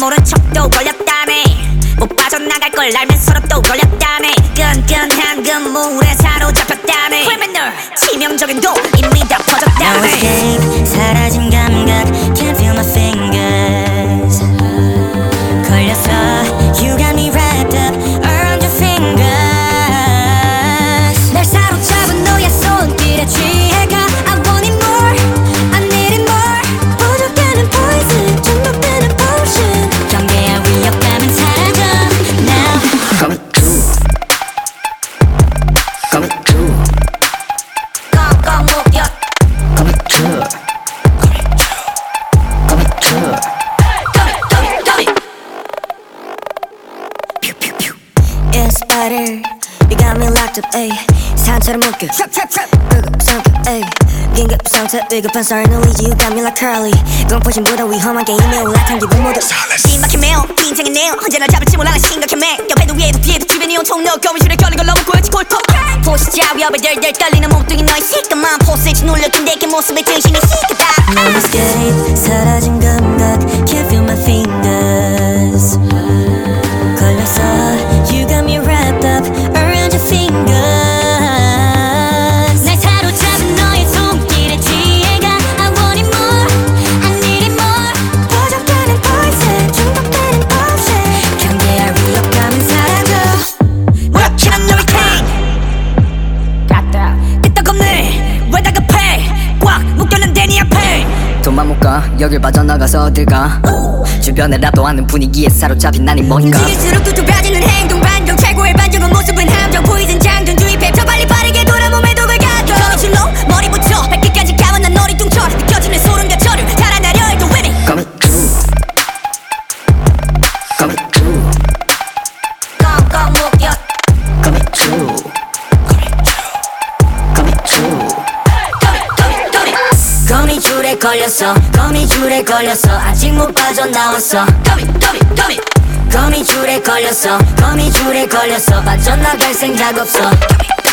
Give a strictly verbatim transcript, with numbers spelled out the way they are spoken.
모른 척도 걸렸다네. 못 빠져나갈 걸 알면서도 또 걸렸다네. 끈끈한 그물에 사로잡혔다네. criminal 치명적인 도 이미 다 퍼졌다네. No escape 사라진 감각 Can't feel my fingers 걸렸어 You got me wrapped up around your fingers 날 사로잡은 너의 손길에 취해가 I want it more I need it more. 부족하는 poison 중독되는 potion 경계와 위협감은 사라져 Now Coming true Coming true 꽉꽉 묶여 Coming true Coming true coming coming coming. Yeah spider You got me locked up ayy 산처럼 묶여 Trap trap trap. 불급 성격 ayy 긴급 상태 위급한 썰 놀리지 You got me like curly 공포심보다 위험한 게임에 올라탄 기분 모두 심각해 매우 긴장했네요. 언제나 잡을지 몰라 심각해 매. 옆에도 위에도 뒤에도 주변이 온통 너 거미줄에 걸린 걸 너무 보였지 골통. 포시자 위협에 덜덜 떨리는 몸뚱이 너의 시커먼 포스에 눌렸던 내게 모습에 정신이 시끄다. No escape 사라진 감각 Can't feel my fingers 걸렸어 You got me wrapped up around your fingers 날 사로잡은 너의 손길에 취해가 I want it more I need it more. 부족하는 poison 중독되는 potion 경계와 위협감은 사라져 무력한 너의 pain 갔다 끄떡없네 왜 다급해 꽉 묶였는데 네 앞에 돈만 못 가 여길 빠져나가서 어딜 가 주변에 라도하는 분위기에 사로잡힌 난이 뭔가 움직일수록 뚝뚝 빠지는 행동 반정 최고의 반정은 모습은 함정 포이즌 장전 주입해 더 빨리 빠르게 돌아 몸에 독을 가둬 거미줄로 머리부터 발끝까지 감은 난 너리 뚱처럼 느껴지는 소름과 저를 달아나려 해도 women Coming true Coming true 꽉꽉 묶여 Coming true Coming true coming coming coming 거미줄에 걸렸어 거미줄에 걸렸어 아직 못 빠져나왔어 coming coming coming 거미줄에 걸렸어 거미줄에 걸렸어 빠져나갈 생각 없어